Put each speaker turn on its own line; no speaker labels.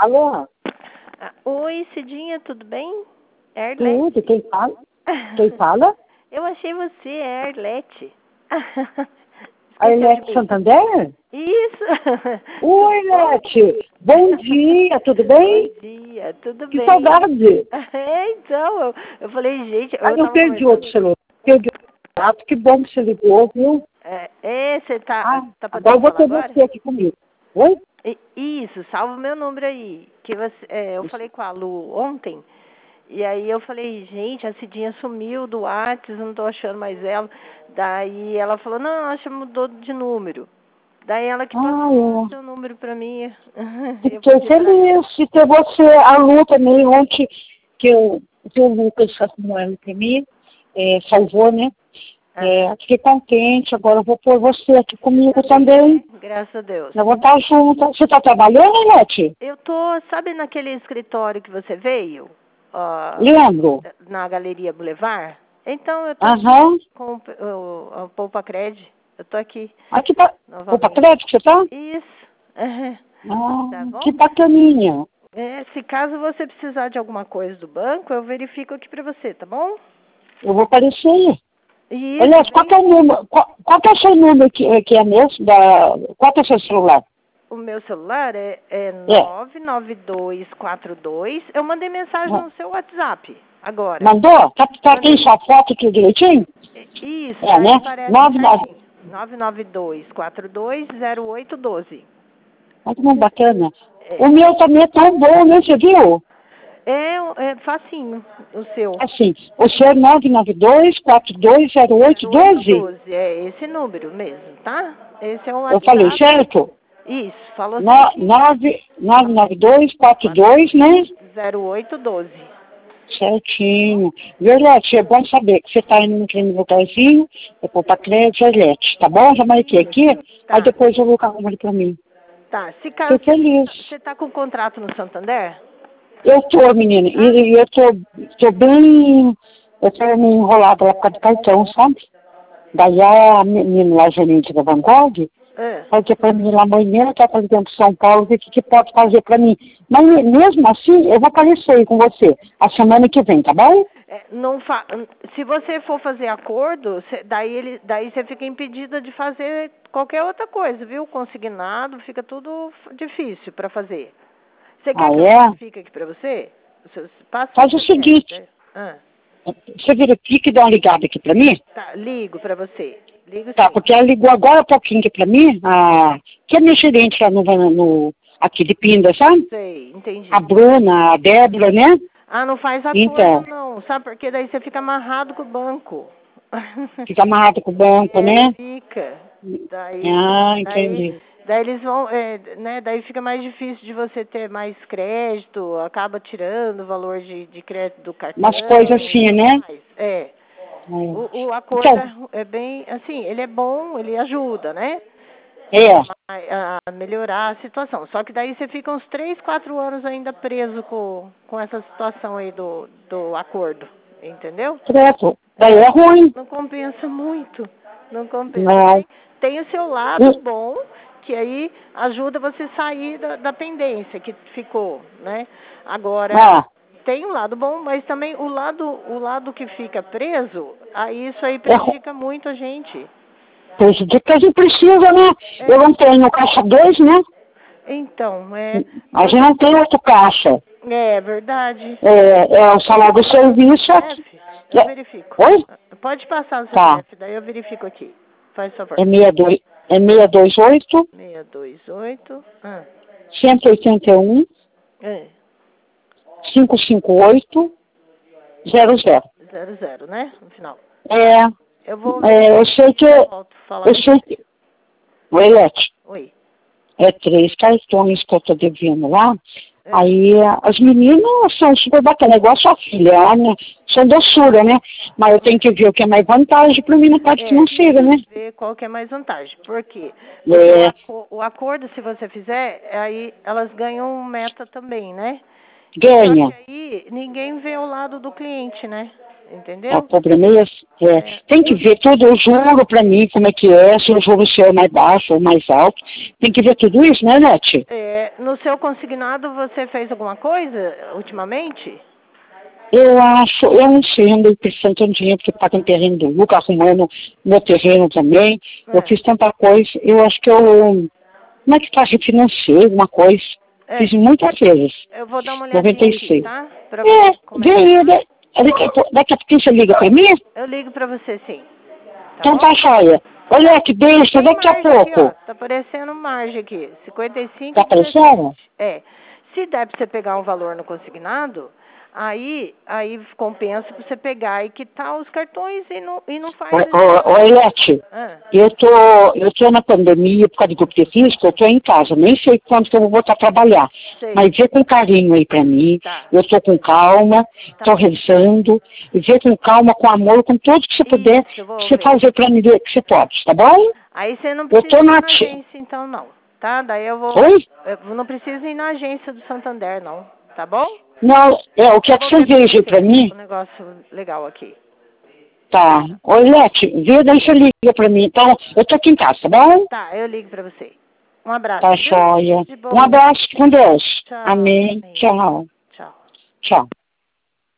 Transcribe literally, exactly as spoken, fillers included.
Alô?
Ah, oi, Cidinha, tudo bem? É Arlete.
Tudo, quem fala? Quem fala?
Eu achei você, é Arlete.
A
Esqueceu de
Elete
mim.
Santander?
Isso!
Oi,
Tudo bom?
Elete. Bom dia, tudo
Bom
bem?
dia, tudo
Que
bem?
saudade.
É, então, eu, eu falei, gente,
Aí
eu
eu
tava
perdi
conversando.
outro celular. Perdi outro contato. Que bom que você ligou, viu?
É, é, você tá,
Ah,
tá
agora
podendo
eu vou
falar
ter
agora?
você aqui comigo. Oi?
I- Isso, salva o meu número aí. Que você, é, eu falei com a Lu ontem. E aí eu falei, gente, a Cidinha sumiu do WhatsApp, não tô achando mais ela. Daí ela falou, não, acho que mudou de número. Daí ela que
Ah,
passou o
é.
seu número pra mim. Eu
Fiquei
pedi pra ela.
feliz de ter você, a Lu também, ontem, que, eu, que o Lucas arrumou ela pra mim, é, salvou, né?
Aham.
É, fiquei contente, agora eu vou pôr você aqui comigo
Tá bem,
também.
né? Graças a Deus.
Nós vamos estar juntos. Você está trabalhando, Lete?
Eu tô, sabe naquele escritório que você veio? Ó,
Lembro.
na Galeria Boulevard? Então eu tô aqui
Aham.
com o, o, o Poupa Cred. Eu tô aqui
Aqui para o
novamente.
crédito que você está?
Isso. Aham. Tá
Ah, que
bom?
bacaninha.
É, se caso você precisar de alguma coisa do banco, eu verifico aqui pra você, tá bom?
Eu vou aparecer aí.
Isso,
Aliás, qual que é
vem.
o número? Qual, qual que é o seu número que, que é mesmo? Da, qual que é o seu celular?
O meu celular é, é
É.
nove nove dois quatro dois. Eu mandei mensagem
Ah,
no seu WhatsApp agora.
mandou? Tá, tá, tem
Mandei.
sua foto aqui direitinho?
I- Isso,
É,
daí
né?
aparece
Nove, nove.
certinho. nove nove dois quatro dois zero oito um dois.
Olha que bacana.
É,
O meu também é tão bom, né? Você viu?
é, é facinho o seu.
Assim, o seu é nove nove dois quatro dois zero oito
zero oito um
doze?
dois. É esse número mesmo, tá? Esse é o
Eu falei
WhatsApp.
certo?
Isso, falou
No-
certinho.
nove nove nove dois quatro dois, né?
zero oito um dois.
Certinho. Violete, é bom saber que você está indo naquele lugarzinho, eu vou para crédito, Violete, tá bom? Já marquei aqui,
Isso.
aí
Tá,
depois eu vou arrumar ele para mim.
tá. Se
Fiquei
caso você
feliz.
você tá com contrato no Santander?
Eu tô, menina,
Tá?
e, e eu tô, tô bem, eu tô meio enrolada lá por causa do cartão, sabe? Daí a menina lá, gerente da Vanguard,
É.
fazer para mim lá amanhã, tá fazendo São Paulo, ver o que, que pode fazer para mim. Mas mesmo assim, eu vou aparecer aí com você a semana que vem, tá bom?
É, não fa... Se você for fazer acordo, cê- daí ele, daí você fica impedida de fazer qualquer outra coisa, viu? Consignado, fica tudo f- difícil para fazer. Você
Ah,
quer que eu
é?
verifique aqui para você? Você- Passa o
Faz o
C P F.
seguinte,
né? Ah,
você verifica e dá uma ligada aqui para mim?
tá, ligo para você. Ligo
Tá,
sim.
porque ela ligou agora há pouquinho aqui para mim, a, que é minha gerente lá no, no, aqui de Pinda, sabe?
Sei,
A
entendi.
Bruna, a Débora, né?
Ah, não faz acordo
Então,
não, sabe? Porque daí você fica amarrado com o banco.
fica amarrado com o banco,
É,
né?
fica. Daí,
Ah,
daí,
entendi.
daí eles vão, é, né? Daí fica mais difícil de você ter mais crédito, acaba tirando o valor de, de crédito do
Umas coisas
cartão e
assim,
tudo
né?
mais. É.
É.
O, o acordo
Então,
é, é bem, assim, ele é bom, ele ajuda, né?
é,
A, a melhorar a situação. Só que daí você fica uns três, quatro anos ainda preso com, com essa situação aí do, do acordo. Entendeu?
certo. Daí
É,
é ruim.
não compensa muito. Não compensa.
Não.
Tem, tem o seu lado
E,
bom, que aí ajuda você a sair da, da pendência que ficou, né? Agora,
ah,
tem um lado bom, mas também o lado, o lado que fica preso, aí isso aí
é ruim.
prejudica muito a gente.
Prejudica que a gente precisa, né? Eu
É,
não tenho caixa dois, né?
então, é,
A gente
você,
não tem outro caixa.
é verdade.
É, é o salário do serviço aqui.
C P F, eu
É,
verifico.
oi?
Pode passar o
Tá.
C P F, daí eu verifico aqui. Faz favor.
É seis dois, é seis dois oito,
seis dois oito. Ah,
cento e oitenta e um,
é.
cinco cinco oito, zero zero.
Zero, zero, né? No final.
É,
Tá. Eu vou
é, eu
verificar
sei
aqui
que,
e já volto a falar
eu
com
sei
você.
que, o Elete,
Oi.
é três cartões que eu tô devendo lá.
É.
Aí as meninas são super bacanas, igual a sua filha, né? São doçura, né? Mas eu tenho que ver o que é mais vantagem para mim na parte
É,
financeira, né?
ver qual que é mais vantagem. Por quê? Porque o,
É,
aco o acordo, se você fizer, aí elas ganham meta também, né? Só
ganha.
que aí ninguém vê o lado do cliente, né? entendeu?
O problema é esse. É.
É.
Tem que ver tudo, eu juro pra mim como é que é, se o juro se é mais baixo ou mais alto. Tem que ver tudo isso, né, Nete?
É, no seu consignado você fez alguma coisa ultimamente?
Eu acho, eu não sei, andei pensando tanto dinheiro porque paga um terreno do Luca, arrumando meu terreno também.
É.
Eu fiz tanta coisa, eu acho que eu, como é que tá, refinanciei alguma coisa.
É.
Fiz muitas vezes.
Eu vou dar uma olhadinha
noventa e
aqui,
seis.
tá? Pra
É,
ver como é
vem
que
aí,
tá.
né? daqui, a pou- daqui a pouquinho você liga pra mim?
Eu ligo pra você sim. Tá
Então
bom?
tá, joia. Olha que beijo,
Tem
daqui a
margem aqui, ó.
pouco.
Tá aparecendo margem aqui. cinquenta e cinco
Tá
e dezessete.
aparecendo?
É. Se der pra você pegar um valor no consignado, aí, aí compensa pra você pegar e quitar os cartões e não, e não faz...
Ô, ô, Eliette,
Ah,
eu tô, eu tô na pandemia por causa de grupo de risco, eu tô em casa, nem sei quando que eu vou voltar a trabalhar.
sei.
Mas vê com carinho aí pra mim,
Tá.
eu tô com calma,
Tá.
tô revisando, e vê com calma, com amor, com tudo que você puder,
Isso, eu vou
que você
ver.
fazer pra mim ver que você pode, tá bom?
Aí você não
Eu
precisa
tô
ir
na
na
ti-
agência, então, não. Tá? Daí eu vou...
Oi?
Eu não precisa ir na agência do Santander, não. Tá bom?
Não, é, o que
Eu
é que
vou
você
ver pra
veja aí
você
pra mim?
um negócio legal aqui.
Tá. Ô, Eliette, vê, daí você liga pra mim. Então, eu tô aqui em casa, tá bom?
Tá, eu ligo pra você. Um abraço,
Tá,
viu?
joia.
De
Um
boa.
abraço com Deus.
Tchau.
Amém.
Amém.
Tchau.
Tchau.
Tchau.